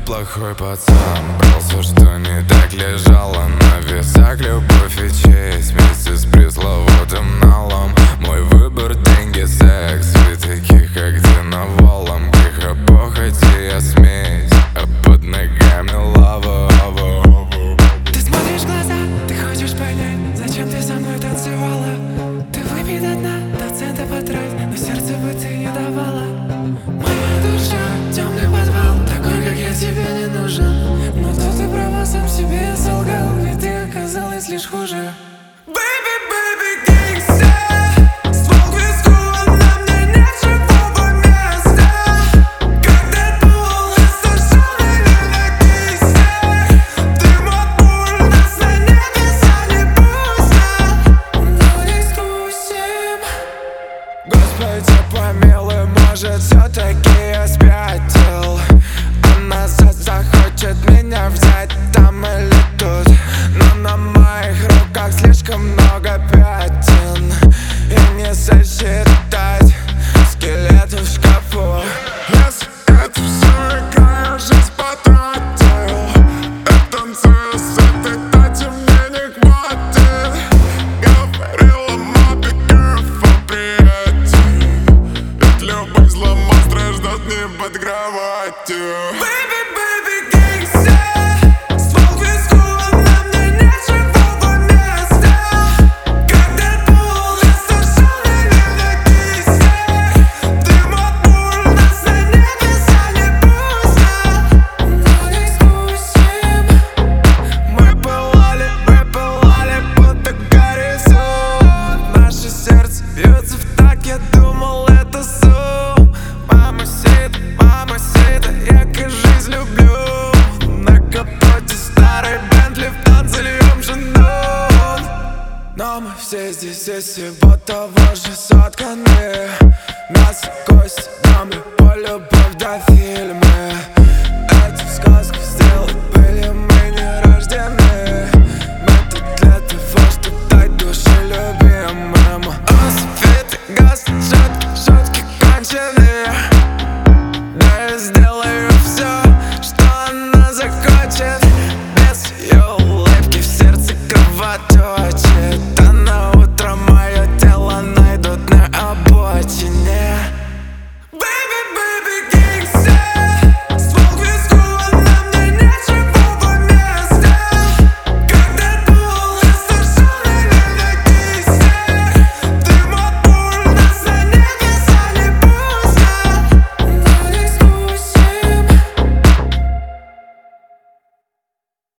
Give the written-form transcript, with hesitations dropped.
плохой пацан. Брал все, что не так лежало на весах. Любовь и честь вместе с пресловутым налом. Мой выбор — деньги, секс. Вы таких, как ты, навалом. Греха, похоти, я смесь, а под ногами лава. Ты смотришь в глаза, ты хочешь понять, зачем ты со мной танцевала. Ты выпей до дна, до цента потрать, но сердце бы ты не давала. Моя душа — темный подвал, такой, как я, тебе не нужен. Но тут ты права, сам себе солгал, ведь ты оказалась лишь хуже. Господи помилуй, может, все-таки я спятил. Она захочет меня взять там или тут, но на моих руках слишком много пятен, и не сосчитать скелеты в шкафу. Если это все игра, жизнь потратил, я танцую с этой тати, мне не хватит. Говорила маме, girl, приятель, ведь любовь зла монстра ждет не под кроватью. Бьется в так, я думал, это сон. Мамасита, я, кажись, люблю. На капоте старой Бентли в танце льем женон. Но мы все здесь из всего того же сотканы. Нас кость, нам любовь до фильма.